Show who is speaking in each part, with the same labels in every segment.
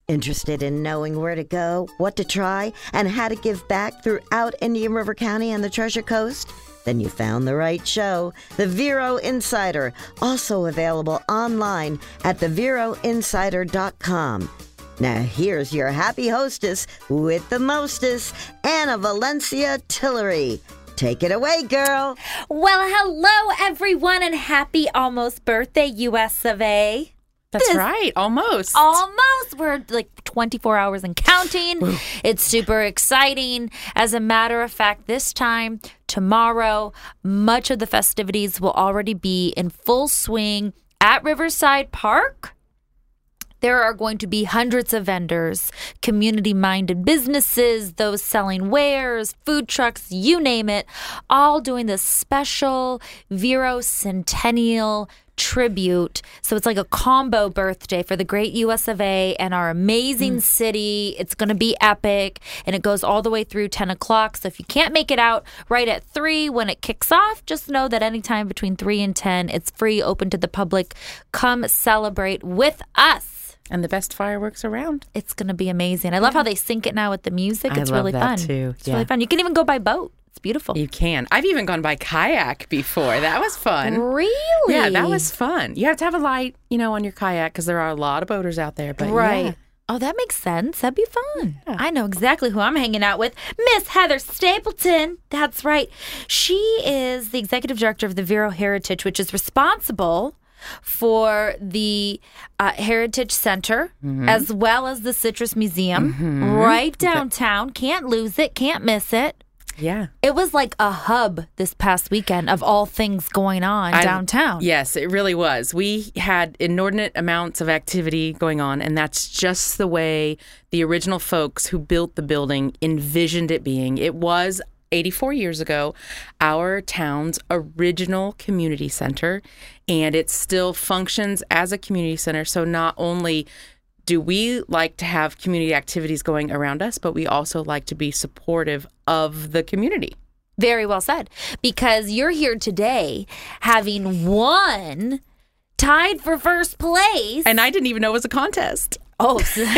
Speaker 1: Interested in knowing where to go, what to try, and how to give back throughout Indian River County and the Treasure Coast? Then you found the right show, The Vero Insider, also available online at theveroinsider.com. Now here's your happy hostess with the mostest, Anna Valencia Tillery. Take it away, girl.
Speaker 2: Well, hello, everyone, and happy almost birthday, US of A.
Speaker 3: That's right. Almost.
Speaker 2: We're like 24 hours and counting. Woo. It's super exciting. As a matter of fact, this time tomorrow, much of the festivities will already be in full swing at Riverside Park. There are going to be hundreds of vendors, community-minded businesses, those selling wares, food trucks, you name it, all doing this special Vero Centennial tribute. So it's like a combo birthday for the great US of A and our amazing city. It's going to be epic, and it goes all the way through 10 o'clock. So if you can't make it out right at 3 when it kicks off, just know that anytime between 3 and 10, it's free, open to the public. Come celebrate with us.
Speaker 3: And the best fireworks around.
Speaker 2: It's going to be amazing. I love how they sync it now with the music. It's really fun.
Speaker 3: I love that too.
Speaker 2: It's really fun. You can even go by boat. It's beautiful.
Speaker 3: You can. I've even gone by kayak before. That was fun.
Speaker 2: Really?
Speaker 3: Yeah, that was fun. You have to have a light, on your kayak because there are a lot of boaters out there. But
Speaker 2: right.
Speaker 3: Yeah.
Speaker 2: Oh, that makes sense. That'd be fun. Yeah. I know exactly who I'm hanging out with. Miss Heather Stapleton. That's right. She is the executive director of the Vero Heritage, which is responsible for the Heritage Center, as well as the Citrus Museum, right downtown. Can't lose it, can't miss it.
Speaker 3: Yeah.
Speaker 2: It was like a hub this past weekend of all things going on downtown.
Speaker 3: Yes, it really was. We had inordinate amounts of activity going on, and that's just the way the original folks who built the building envisioned it being. It was 84 years ago, our town's original community center, and it still functions as a community center. So not only do we like to have community activities going around us, but we also like to be supportive of the community.
Speaker 2: Very well said, because you're here today having won, tied for first place.
Speaker 3: And I didn't even know it was a contest.
Speaker 2: Oh,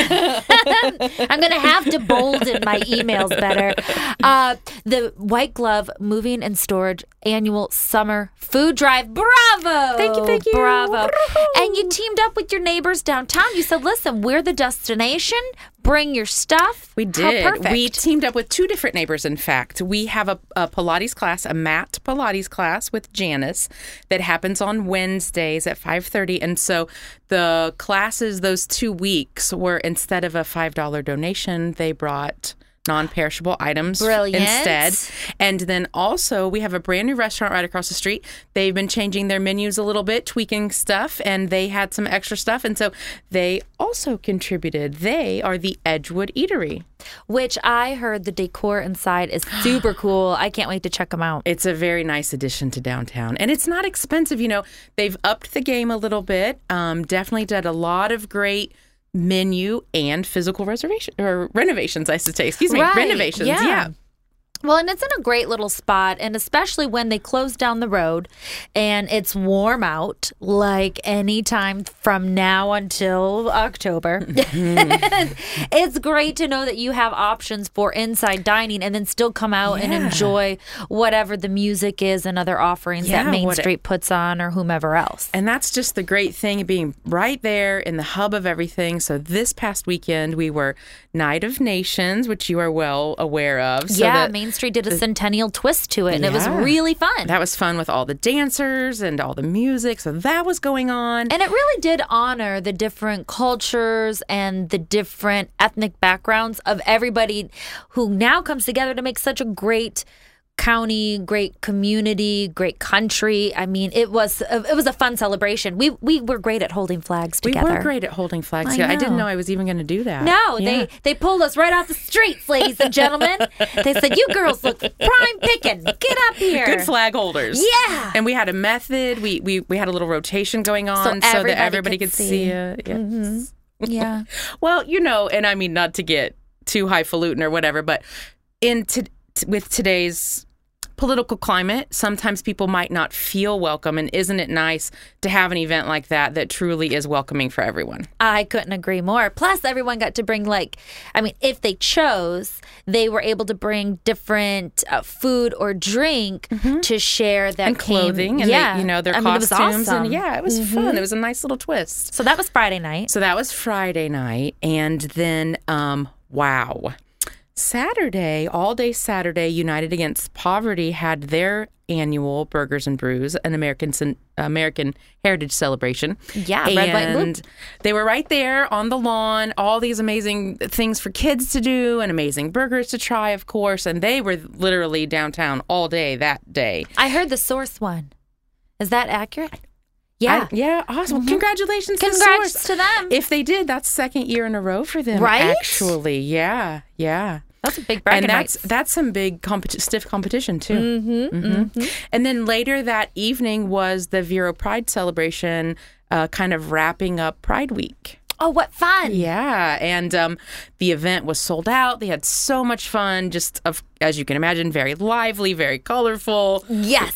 Speaker 2: I'm going to have to bolden my emails better. The White Glove Moving and Storage Annual Summer Food Drive. Bravo!
Speaker 3: Thank you.
Speaker 2: Bravo. And you teamed up with your neighbors downtown. You said, listen, we're the destination. Bring your stuff.
Speaker 3: We did.
Speaker 2: How perfect.
Speaker 3: We teamed up with two different neighbors, in fact. We have a Pilates class, a mat Pilates class with Janice that happens on Wednesdays at 5:30. And so the classes those 2 weeks were, instead of a $5 donation, they brought non-perishable items instead. And then also we have a brand new restaurant right across the street. They've been changing their menus a little bit, tweaking stuff, and they had some extra stuff. And so they also contributed. They are the Edgewood Eatery.
Speaker 2: Which I heard the decor inside is super cool. I can't wait to check them out.
Speaker 3: It's a very nice addition to downtown. And it's not expensive. They've upped the game a little bit. Definitely did a lot of great menu and physical renovations, I should say. Excuse me,
Speaker 2: right.
Speaker 3: Renovations. Yeah.
Speaker 2: Well, and it's in a great little spot, and especially when they close down the road and it's warm out, like any time from now until October. It's great to know that you have options for inside dining and then still come out and enjoy whatever the music is and other offerings that Main Street puts on or whomever else.
Speaker 3: And that's just the great thing of being right there in the hub of everything. So this past weekend, we were Night of Nations, which you are well aware of. So
Speaker 2: Main Street did a centennial twist to it, and it was really fun.
Speaker 3: That was fun with all the dancers and all the music, so that was going on.
Speaker 2: And it really did honor the different cultures and the different ethnic backgrounds of everybody who now comes together to make such a great county, great community, great country. I mean, it was a fun celebration. We were great at holding flags together.
Speaker 3: We were great at holding flags together. I didn't know I was even going to do that.
Speaker 2: No, they pulled us right off the streets, ladies and gentlemen. They said, "You girls look prime picking. Get up here."
Speaker 3: Good flag holders.
Speaker 2: Yeah.
Speaker 3: And we had a method. We had a little rotation going on so that everybody could see it. Yes.
Speaker 2: Mm-hmm. Yeah.
Speaker 3: Well, and I mean, not to get too highfalutin or whatever, but with today's political climate, sometimes people might not feel welcome. And isn't it nice to have an event like that truly is welcoming for everyone?
Speaker 2: I couldn't agree more. Plus, everyone got to bring, if they chose, they were able to bring different food or drink to share that
Speaker 3: and clothing and their costumes.
Speaker 2: It was awesome.
Speaker 3: And it was fun. It was a nice little twist.
Speaker 2: So that was Friday night.
Speaker 3: And then, wow. Saturday, all day Saturday, United Against Poverty had their annual Burgers and Brews, an American Heritage Celebration.
Speaker 2: Yeah, red, white, blue.
Speaker 3: And they were right there on the lawn, all these amazing things for kids to do and amazing burgers to try, of course. And they were literally downtown all day that day.
Speaker 2: I heard the Source one. Is that accurate? Yeah.
Speaker 3: Awesome. Congratulations
Speaker 2: Congrats to them.
Speaker 3: If they did, that's second year in a row for them,
Speaker 2: right?
Speaker 3: Actually, yeah.
Speaker 2: That's a big bragging
Speaker 3: rights. That's some big stiff competition, too. And then later that evening was the Vero Pride celebration, kind of wrapping up Pride Week.
Speaker 2: Oh, what fun.
Speaker 3: Yeah. And the event was sold out. They had so much fun. Just, as you can imagine, very lively, very colorful.
Speaker 2: Yes.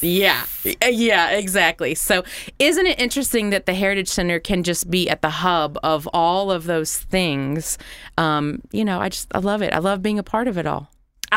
Speaker 3: Yeah, exactly. So isn't it interesting that the Heritage Center can just be at the hub of all of those things? I love it. I love being a part of it all.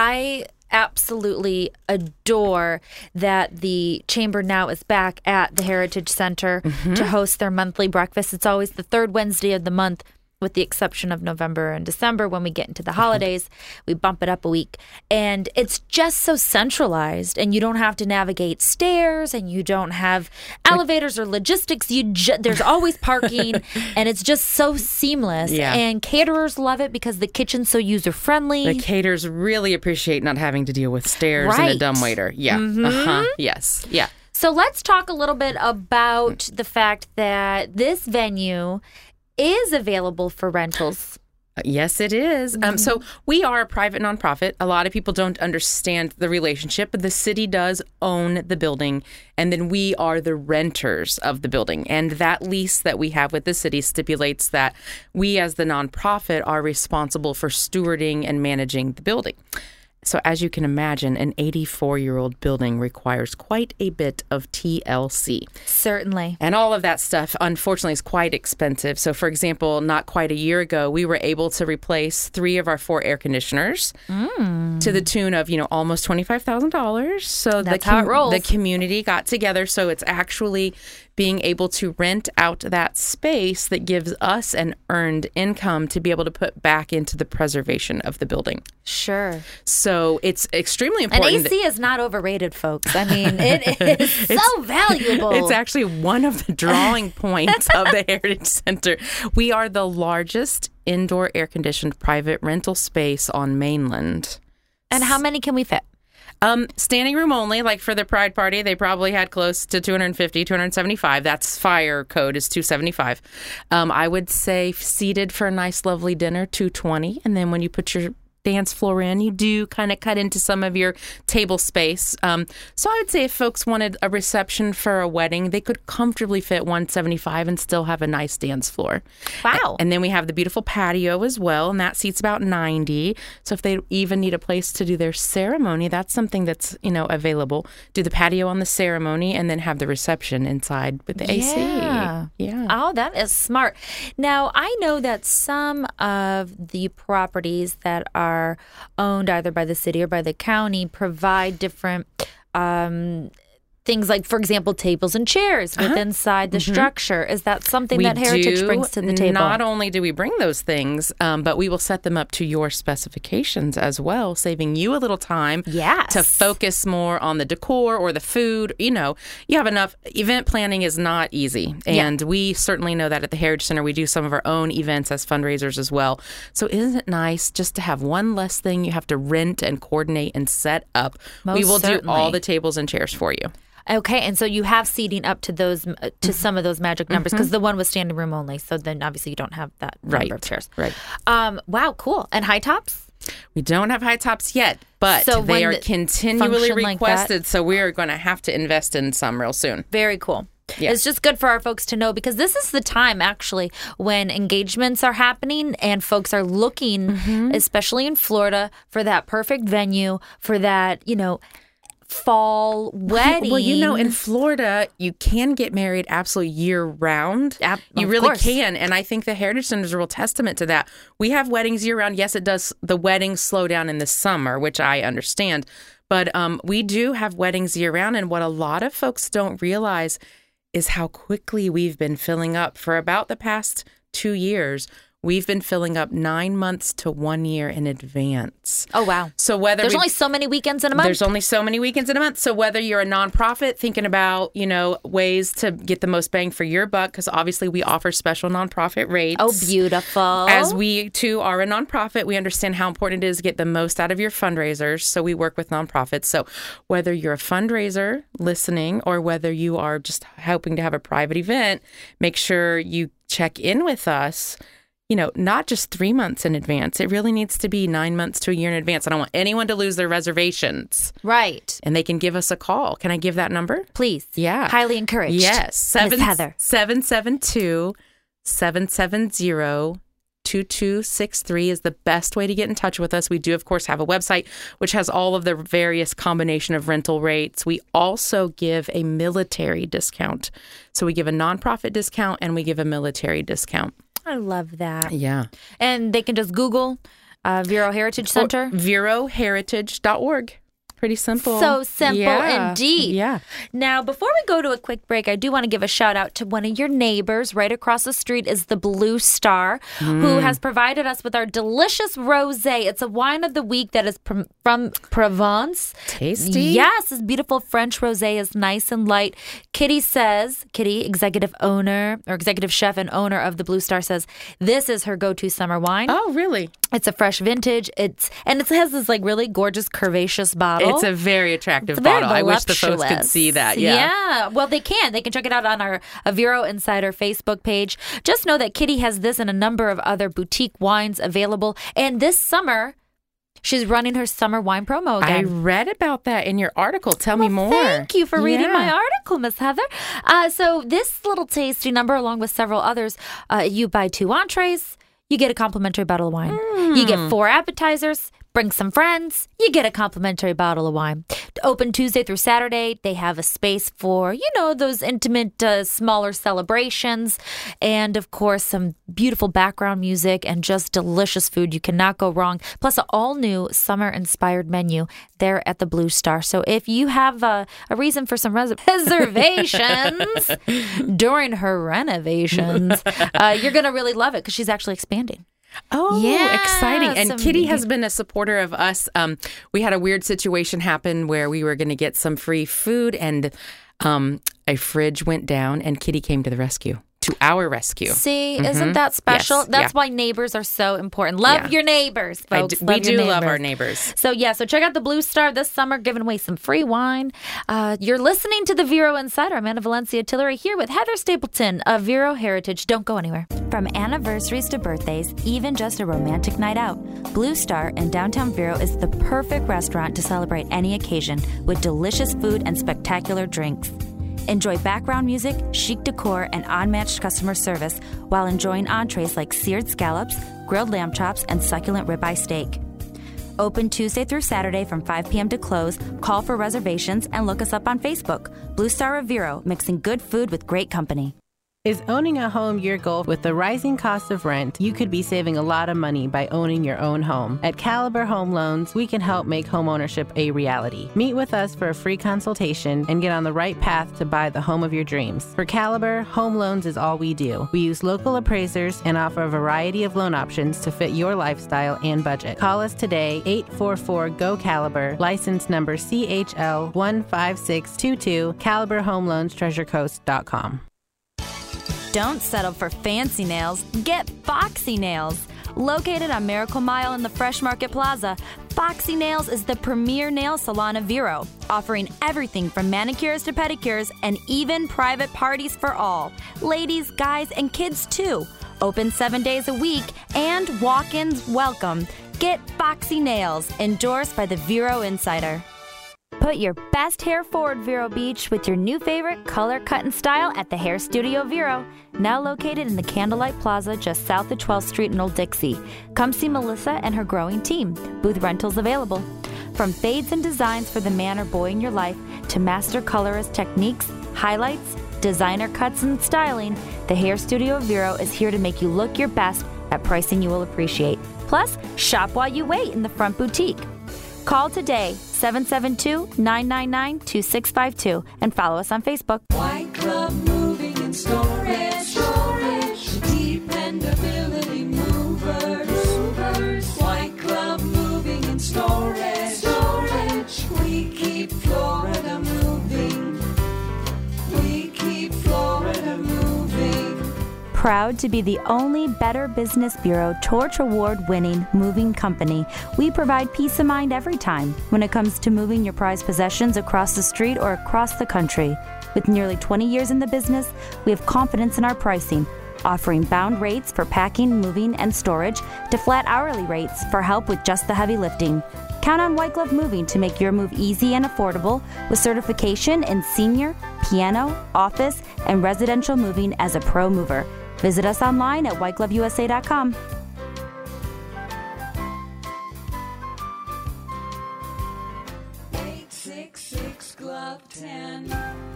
Speaker 2: I absolutely adore that the Chamber now is back at the Heritage Center to host their monthly breakfast. It's always the third Wednesday of the month, with the exception of November and December. When we get into the holidays, we bump it up a week. And it's just so centralized, and you don't have to navigate stairs, and you don't have elevators or logistics. There's always parking, and it's just so seamless.
Speaker 3: Yeah.
Speaker 2: And caterers love it because the kitchen's so user-friendly.
Speaker 3: The caterers really appreciate not having to deal with stairs and a dumbwaiter. Yeah. Yes. Yeah.
Speaker 2: So let's talk a little bit about the fact that this venue is available for rentals.
Speaker 3: Yes, it is. So we are a private nonprofit. A lot of people don't understand the relationship, but the city does own the building, and then we are the renters of the building. And that lease that we have with the city stipulates that we, as the nonprofit, are responsible for stewarding and managing the building. So as you can imagine, an 84-year-old building requires quite a bit of TLC.
Speaker 2: Certainly.
Speaker 3: And all of that stuff, unfortunately, is quite expensive. So, for example, not quite a year ago, we were able to replace 3 of our 4 air conditioners to the tune of, almost $25,000. So
Speaker 2: that's how it rolls.
Speaker 3: The community got together. So it's actually being able to rent out that space that gives us an earned income to be able to put back into the preservation of the building.
Speaker 2: Sure.
Speaker 3: So it's extremely important.
Speaker 2: And AC is not overrated, folks. I mean, it is so valuable.
Speaker 3: It's actually one of the drawing points of the Heritage Center. We are the largest indoor air-conditioned private rental space on mainland.
Speaker 2: And how many can we fit?
Speaker 3: Standing room only, like for the Pride Party, they probably had close to 250, 275. That's fire code is 275. I would say seated for a nice, lovely dinner, 220. And then when you put your dance floor in, you do kind of cut into some of your table space. So I would say if folks wanted a reception for a wedding, they could comfortably fit 175 and still have a nice dance floor.
Speaker 2: Wow.
Speaker 3: And then we have the beautiful patio as well, and that seats about 90. So if they even need a place to do their ceremony, that's something that's, available. Do the patio on the ceremony and then have the reception inside with the AC. Yeah.
Speaker 2: Oh, that is smart. Now, I know that some of the properties that are owned either by the city or by the county provide different things like, for example, tables and chairs inside the structure. Is that something that Heritage brings to the table?
Speaker 3: Not only do we bring those things, but we will set them up to your specifications as well, saving you a little time to focus more on the decor or the food. You have enough. Event planning is not easy. And we certainly know that at the Heritage Center. We do some of our own events as fundraisers as well. So isn't it nice just to have one less thing you have to rent and coordinate and set up? We will do all the tables and chairs for you.
Speaker 2: Okay, and so you have seating up to those to some of those magic numbers because the one was standing room only. So then obviously you don't have that number of chairs.
Speaker 3: Right.
Speaker 2: Wow, cool. And high tops?
Speaker 3: We don't have high tops yet, but they are continually requested. So we are going to have to invest in some real soon.
Speaker 2: Very cool.
Speaker 3: Yeah.
Speaker 2: It's just good for our folks to know because this is the time actually when engagements are happening and folks are looking, especially in Florida, for that perfect venue, for that, fall wedding.
Speaker 3: Well, in Florida, you can get married absolutely year-round. You really can. And I think the Heritage Center is a real testament to that. We have weddings year-round. Yes, it does. The weddings slow down in the summer, which I understand. But we do have weddings year-round. And what a lot of folks don't realize is how quickly we've been filling up. For about the past 2 years, we've been filling up 9 months to 1 year in advance.
Speaker 2: Oh, wow.
Speaker 3: So whether
Speaker 2: there's only so many weekends in a month.
Speaker 3: There's only so many weekends in a month. So whether you're a nonprofit thinking about, ways to get the most bang for your buck, because obviously we offer special nonprofit rates.
Speaker 2: Oh, beautiful.
Speaker 3: As we, too, are a nonprofit, we understand how important it is to get the most out of your fundraisers. So we work with nonprofits. So whether you're a fundraiser listening or whether you are just hoping to have a private event, make sure you check in with us. Not just 3 months in advance. It really needs to be 9 months to a year in advance. I don't want anyone to lose their reservations.
Speaker 2: Right.
Speaker 3: And they can give us a call. Can I give that number?
Speaker 2: Please.
Speaker 3: Yeah.
Speaker 2: Highly encouraged.
Speaker 3: Yes.
Speaker 2: Miss Heather.
Speaker 3: 772-770-2263 is the best way to get in touch with us. We do, of course, have a website which has all of the various combination of rental rates. We also give a military discount. So we give a nonprofit discount and we give a military discount.
Speaker 2: I love that.
Speaker 3: Yeah.
Speaker 2: And they can just Google Vero Heritage Center.
Speaker 3: Or VeroHeritage.org. Pretty simple.
Speaker 2: So simple indeed.
Speaker 3: Yeah.
Speaker 2: Now, before we go to a quick break, I do want to give a shout out to one of your neighbors. Right across the street is the Blue Star, who has provided us with our delicious rosé. It's a wine of the week that is from Provence.
Speaker 3: Tasty.
Speaker 2: Yes, this beautiful French rosé is nice and light. Kitty, executive chef and owner of the Blue Star, says this is her go-to summer wine.
Speaker 3: Oh, really?
Speaker 2: It's a fresh vintage. It has this really gorgeous curvaceous bottle.
Speaker 3: It's a very attractive bottle. I wish the folks could see that.
Speaker 2: Yeah. Well, they can. They can check it out on our Vero Insider Facebook page. Just know that Kitty has this and a number of other boutique wines available. And this summer, she's running her summer wine promo again.
Speaker 3: I read about that in your article. Tell me more.
Speaker 2: Thank you for reading my article, Miss Heather. So this little tasty number, along with several others, you buy 2 entrees, you get a complimentary bottle of wine. You get 4 appetizers. Bring some friends, you get a complimentary bottle of wine. Open Tuesday through Saturday. They have a space for, those intimate, smaller celebrations. And, of course, some beautiful background music and just delicious food. You cannot go wrong. Plus, an all-new summer-inspired menu there at the Blue Star. So if you have a reason for some reservations during her renovations, you're going to really love it because she's actually expanding.
Speaker 3: Oh, yeah, exciting. And Kitty has been a supporter of us. We had a weird situation happen where we were going to get some free food and a fridge went down and Kitty came to the rescue. To our rescue.
Speaker 2: See, isn't that special?
Speaker 3: Yes,
Speaker 2: That's why neighbors are so important. Love your neighbors, folks.
Speaker 3: We do love our neighbors.
Speaker 2: So check out the Blue Star this summer, giving away some free wine. You're listening to the Vero Insider. Amanda Valencia Tillery here with Heather Stapleton of Vero Heritage. Don't go anywhere. From anniversaries to birthdays, even just a romantic night out, Blue Star in downtown Vero is the perfect restaurant to celebrate any occasion with delicious food and spectacular drinks. Enjoy background music, chic decor, and unmatched customer service while enjoying entrees like seared scallops, grilled lamb chops, and succulent ribeye steak. Open Tuesday through Saturday from 5 p.m. to close. Call for reservations and look us up on Facebook. Blue Star of Vero, mixing good food with great company.
Speaker 4: Is owning a home your goal? With the rising cost of rent, you could be saving a lot of money by owning your own home. At Caliber Home Loans, we can help make homeownership a reality. Meet with us for a free consultation and get on the right path to buy the home of your dreams. For Caliber, home loans is all we do. We use local appraisers and offer a variety of loan options to fit your lifestyle and budget. Call us today, 844-GO-CALIBER, license number CHL15622, CaliberHomeLoansTreasureCoast.com.
Speaker 2: Don't settle for fancy nails. Get Foxy Nails. Located on Miracle Mile in the Fresh Market Plaza, Foxy Nails is the premier nail salon of Vero, offering everything from manicures to pedicures and even private parties for all. Ladies, guys, and kids too. Open 7 days a week and walk-ins welcome. Get Foxy Nails, endorsed by the Vero Insider. Put your best hair forward, Vero Beach, with your new favorite color, cut, and style at the Hair Studio Vero, now located in the Candlelight Plaza just south of 12th Street in Old Dixie. Come see Melissa and her growing team. Booth rentals available. From fades and designs for the man or boy in your life to master colorist techniques, highlights, designer cuts, and styling, the Hair Studio of Vero is here to make you look your best at pricing you will appreciate. Plus, shop while you wait in the front boutique. Call today, 772-999-2652, and follow us on Facebook.
Speaker 5: White Glove Moving and Storage. Dependability movers. White Glove Moving and Storage. We keep Florida moving. We keep Florida moving.
Speaker 2: Proud to be the only Better Business Bureau Torch Award-winning moving company, we provide peace of mind every time when it comes to moving your prized possessions across the street or across the country. With nearly 20 years in the business, we have confidence in our pricing, offering bound rates for packing, moving, and storage to flat hourly rates for help with just the heavy lifting. Count on White Glove Moving to make your move easy and affordable with certification in senior, piano, office, and residential moving as a pro mover. Visit us online at whitegloveusa.com.
Speaker 5: 866 Glove 10.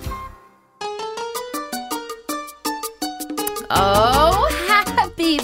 Speaker 2: Oh, happy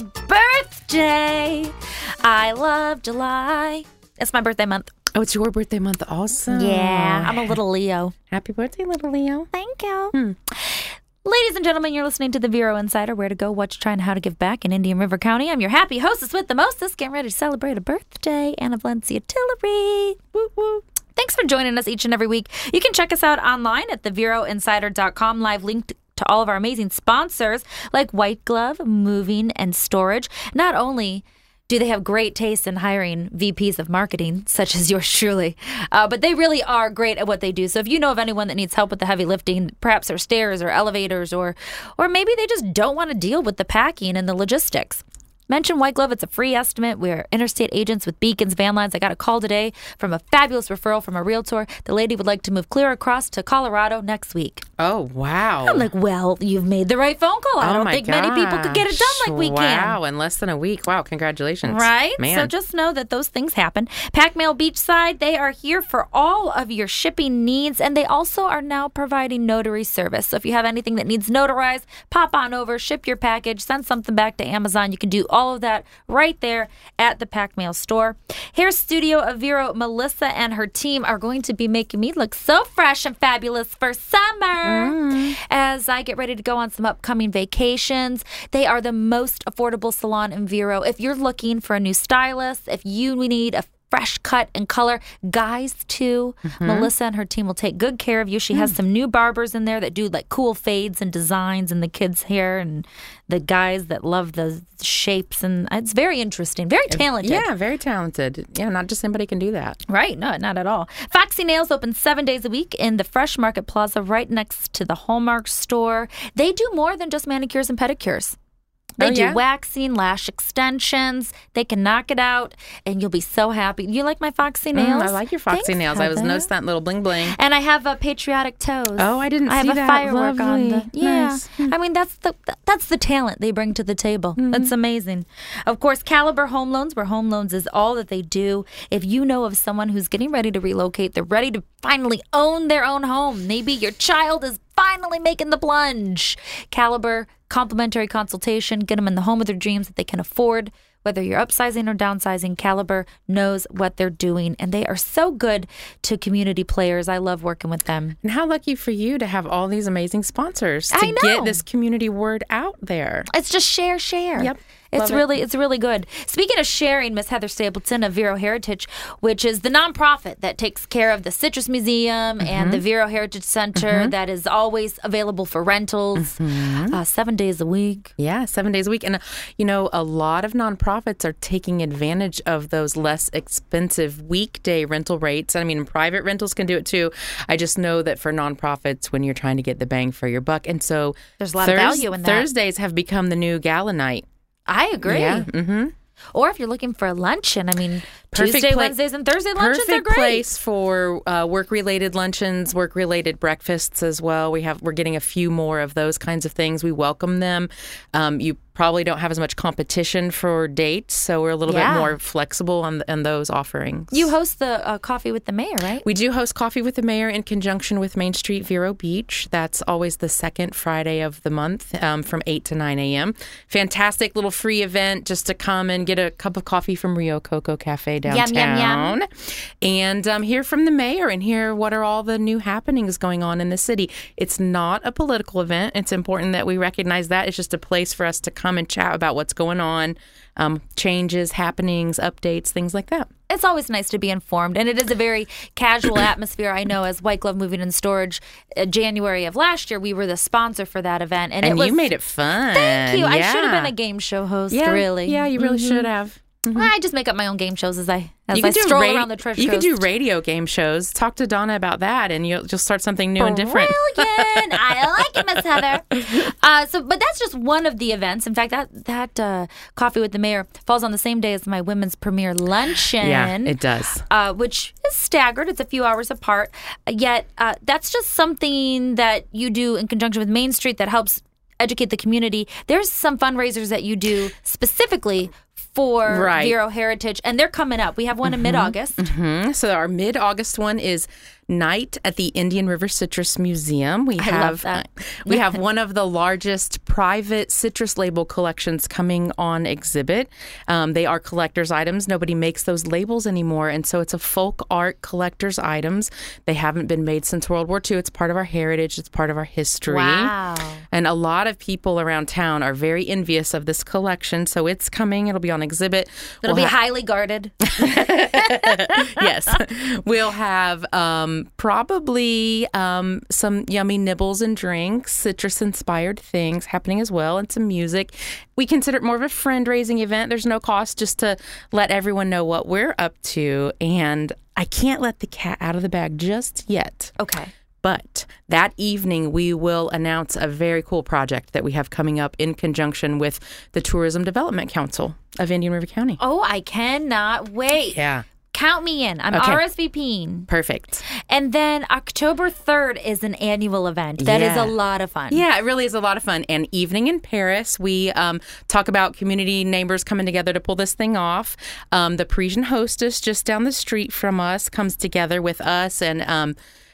Speaker 2: birthday! I love July. It's my birthday month.
Speaker 3: Oh, it's your birthday month also.
Speaker 2: Yeah, I'm a little Leo.
Speaker 3: Happy birthday, little Leo.
Speaker 2: Thank you. Ladies and gentlemen, you're listening to the Vero Insider, where to go, what to try, and how to give back in Indian River County. I'm your happy hostess with the mostest, getting ready to celebrate a birthday, Anna Valencia Tillery. Woo woo. Thanks for joining us each and every week. You can check us out online at theveroinsider.com, live linked to all of our amazing sponsors like White Glove, Moving, and Storage. Not only do they have great taste in hiring VPs of marketing, such as yours truly, but they really are great at what they do. So if you know of anyone that needs help with the heavy lifting, perhaps their stairs or elevators, or maybe they just don't want to deal with the packing and the logistics, mention White Glove. It's a free estimate. We're interstate agents with Beacons Van Lines. I got a call today from a fabulous referral from a realtor. The lady would like to move clear across to Colorado next week.
Speaker 3: Oh, wow.
Speaker 2: I'm like, well, you've made the right phone call. I don't think many people could get it done like we can.
Speaker 3: Wow, in less than a week. Wow, congratulations.
Speaker 2: Right?
Speaker 3: Man.
Speaker 2: So just know that those things happen. Pack Mail Beachside, they are here for all of your shipping needs, and they also are now providing notary service. So if you have anything that needs notarized, pop on over, ship your package, send something back to Amazon. You can do all of that right there at the Pack Mail store. Hair Studio of Vero, Melissa and her team are going to be making me look so fresh and fabulous for summer. As I get ready to go on some upcoming vacations. They are the most affordable salon in Vero. If you're looking for a new stylist, if you need a fresh cut and color, guys too, Melissa and her team will take good care of you. She has some new barbers in there that do like cool fades and designs in the kids' hair, and the guys that love the shapes, and it's very interesting, very talented.
Speaker 3: Yeah, very talented. Yeah, not just anybody can do that.
Speaker 2: Right, no, not at all. Foxy Nails open 7 days a week in the Fresh Market Plaza right next to the Hallmark store. They do more than just manicures and pedicures. They do waxing, lash extensions. They can knock it out, and you'll be so happy. You like my foxy nails?
Speaker 3: I like your foxy nails.
Speaker 2: Heather.
Speaker 3: I noticed that little bling bling.
Speaker 2: And I have patriotic toes.
Speaker 3: Oh, I didn't see that.
Speaker 2: I have a firework
Speaker 3: Lovely.
Speaker 2: on the. Yeah,
Speaker 3: Nice.
Speaker 2: I mean that's the talent they bring to the table. That's amazing. Of course, Caliber Home Loans, where home loans is all that they do. If you know of someone who's getting ready to relocate, they're ready to finally own their own home. Maybe your child is finally making the plunge. Caliber, complimentary consultation, get them in the home of their dreams that they can afford. Whether you're upsizing or downsizing, Caliber knows what they're doing, and they are so good to community players. I love working with them.
Speaker 3: And how lucky for you to have all these amazing sponsors to
Speaker 2: I know.
Speaker 3: get this community word out there.
Speaker 2: It's just share.
Speaker 3: Yep.
Speaker 2: It's really good. Speaking of sharing, Miss Heather Stapleton of Vero Heritage, which is the nonprofit that takes care of the Citrus Museum and the Vero Heritage Center that is always available for rentals 7 days a week.
Speaker 3: Yeah, 7 days a week. And, a lot of nonprofits are taking advantage of those less expensive weekday rental rates. I mean, private rentals can do it too. I just know that for nonprofits, when you're trying to get the bang for your buck. And so
Speaker 2: There's a lot of value in that.
Speaker 3: Thursdays have become the new gala night.
Speaker 2: I agree.
Speaker 3: Yeah.
Speaker 2: Or if you're looking for a luncheon, I mean,
Speaker 3: Perfect
Speaker 2: Tuesday,
Speaker 3: pla-
Speaker 2: Wednesdays, and Thursday luncheons are
Speaker 3: Perfect
Speaker 2: great.
Speaker 3: place for work-related luncheons, work-related breakfasts as well. We're getting a few more of those kinds of things. We welcome them. You probably don't have as much competition for dates, so we're a little bit
Speaker 2: Yeah.
Speaker 3: more flexible on those offerings.
Speaker 2: You host the Coffee with the Mayor, right?
Speaker 3: We do host Coffee with the Mayor in conjunction with Main Street Vero Beach. That's always the second Friday of the month from 8 to 9 a.m. Fantastic little free event just to come and get a cup of coffee from Rio Coco Cafe downtown.
Speaker 2: Yum, yum.
Speaker 3: And hear from the mayor and hear what are all the new happenings going on in the city. It's not a political event. It's important that we recognize that. It's just a place for us to come and chat about what's going on, changes, happenings, updates, things like that.
Speaker 2: It's always nice to be informed, and it is a very casual atmosphere. I know as White Glove Moving and Storage, January of last year, we were the sponsor for that event. And it was,
Speaker 3: you made it fun.
Speaker 2: Thank you. I
Speaker 3: Yeah.
Speaker 2: should have been a game show host,
Speaker 3: Yeah,
Speaker 2: really.
Speaker 3: Yeah, you really should have.
Speaker 2: I just make up my own game shows as I
Speaker 3: You can do
Speaker 2: stroll around the Treasure
Speaker 3: You
Speaker 2: Coast.
Speaker 3: can do radio game shows. Talk to Donna about that, and you'll start something new and different.
Speaker 2: Brilliant. I like it, Miss Heather. But that's just one of the events. In fact, that Coffee with the Mayor falls on the same day as my women's premiere luncheon.
Speaker 3: Yeah, it does.
Speaker 2: Which is staggered. It's a few hours apart. Yet that's just something that you do in conjunction with Main Street that helps educate the community. There's some fundraisers that you do specifically for
Speaker 3: Right.
Speaker 2: Vero Heritage, and they're coming up. We have one in mid-August.
Speaker 3: So our mid-August one is Night at the Indian River Citrus Museum. We
Speaker 2: love that.
Speaker 3: We have one of the largest private citrus label collections coming on exhibit. They are collector's items. Nobody makes those labels anymore, and so it's a folk art collector's items. They haven't been made since World War II. It's part of our heritage. It's part of our history.
Speaker 2: Wow.
Speaker 3: And a lot of people around town are very envious of this collection, so it's coming. It'll be on exhibit.
Speaker 2: It'll be highly guarded.
Speaker 3: Yes. We'll have probably some yummy nibbles and drinks, citrus-inspired things happening as well, and some music. We consider it more of a friend-raising event. There's no cost, just to let everyone know what we're up to. And I can't let the cat out of the bag just yet.
Speaker 2: Okay.
Speaker 3: But that evening, we will announce a very cool project that we have coming up in conjunction with the Tourism Development Council of Indian River County.
Speaker 2: Oh, I cannot wait.
Speaker 3: Yeah.
Speaker 2: Count me in. I'm
Speaker 3: Okay.
Speaker 2: RSVPing.
Speaker 3: Perfect.
Speaker 2: And then October 3rd is an annual event. That is
Speaker 3: Yeah.
Speaker 2: a lot of fun.
Speaker 3: Yeah, it really is a lot of fun. And Evening in Paris, we talk about community neighbors coming together to pull this thing off. The Parisian Hostess, just down the street from us, comes together with us and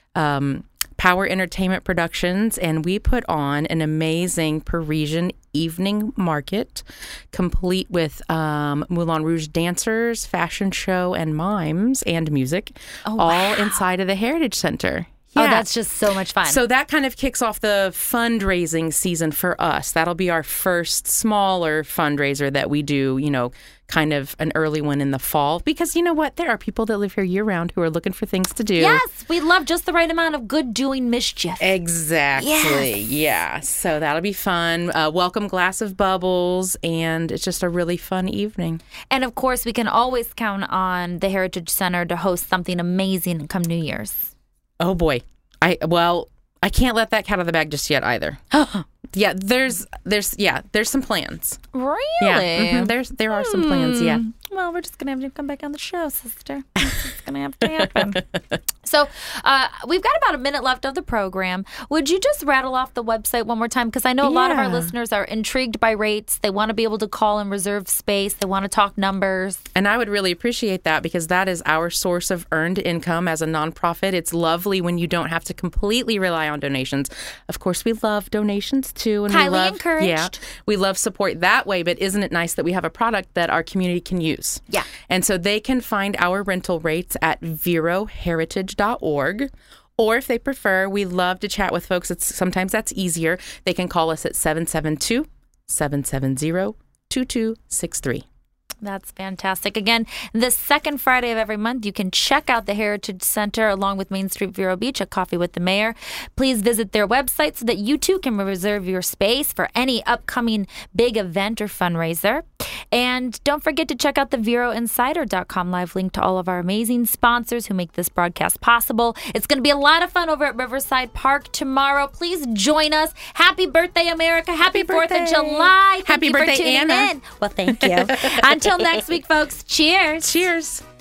Speaker 3: Power Entertainment Productions, and we put on an amazing Parisian evening market, complete with Moulin Rouge dancers, fashion show, and mimes and music, all inside of the Heritage Center.
Speaker 2: Oh,
Speaker 3: Yeah.
Speaker 2: that's just so much fun.
Speaker 3: So that kind of kicks off the fundraising season for us. That'll be our first smaller fundraiser that we do, kind of an early one in the fall. Because you know what? There are people that live here year-round who are looking for things to do.
Speaker 2: yes, we love just the right amount of good doing mischief.
Speaker 3: Exactly.
Speaker 2: Yes.
Speaker 3: Yeah. So that'll be fun. Welcome glass of bubbles. And it's just a really fun evening.
Speaker 2: And of course, we can always count on the Heritage Center to host something amazing come New Year's.
Speaker 3: Oh, boy. I can't let that cat out of the bag just yet either. Yeah, there's some plans.
Speaker 2: Really?
Speaker 3: Yeah, there are some plans. Yeah.
Speaker 2: Well, we're just going to have to come back on the show, sister. It's going to have to happen. So we've got about a minute left of the program. Would you just rattle off the website one more time? Because I know a lot of our
Speaker 3: Yeah.
Speaker 2: listeners are intrigued by rates. They want to be able to call and reserve space. They want to talk numbers.
Speaker 3: And I would really appreciate that because that is our source of earned income as a nonprofit. It's lovely when you don't have to completely rely on donations. Of course, we love donations too. And
Speaker 2: Highly
Speaker 3: we love,
Speaker 2: encouraged.
Speaker 3: Yeah, we love support that way, but isn't it nice that we have a product that our community can use?
Speaker 2: Yeah.
Speaker 3: And so they can find our rental rates at veroheritage.org. Or if they prefer, we love to chat with folks. Sometimes that's easier. They can call us at 772-770-2263.
Speaker 2: That's fantastic. Again, the second Friday of every month, you can check out the Heritage Center along with Main Street Vero Beach at Coffee with the Mayor. Please visit their website so that you too can reserve your space for any upcoming big event or fundraiser. And don't forget to check out the VeroInsider.com live link to all of our amazing sponsors who make this broadcast possible. It's going to be a lot of fun over at Riverside Park tomorrow. Please join us. Happy birthday, America. Happy 4th of
Speaker 3: birthday.
Speaker 2: July. Thank
Speaker 3: Happy
Speaker 2: you for
Speaker 3: birthday,
Speaker 2: tuning
Speaker 3: Anna.
Speaker 2: in. Well, thank you. Until next week, folks. Cheers.
Speaker 3: Cheers.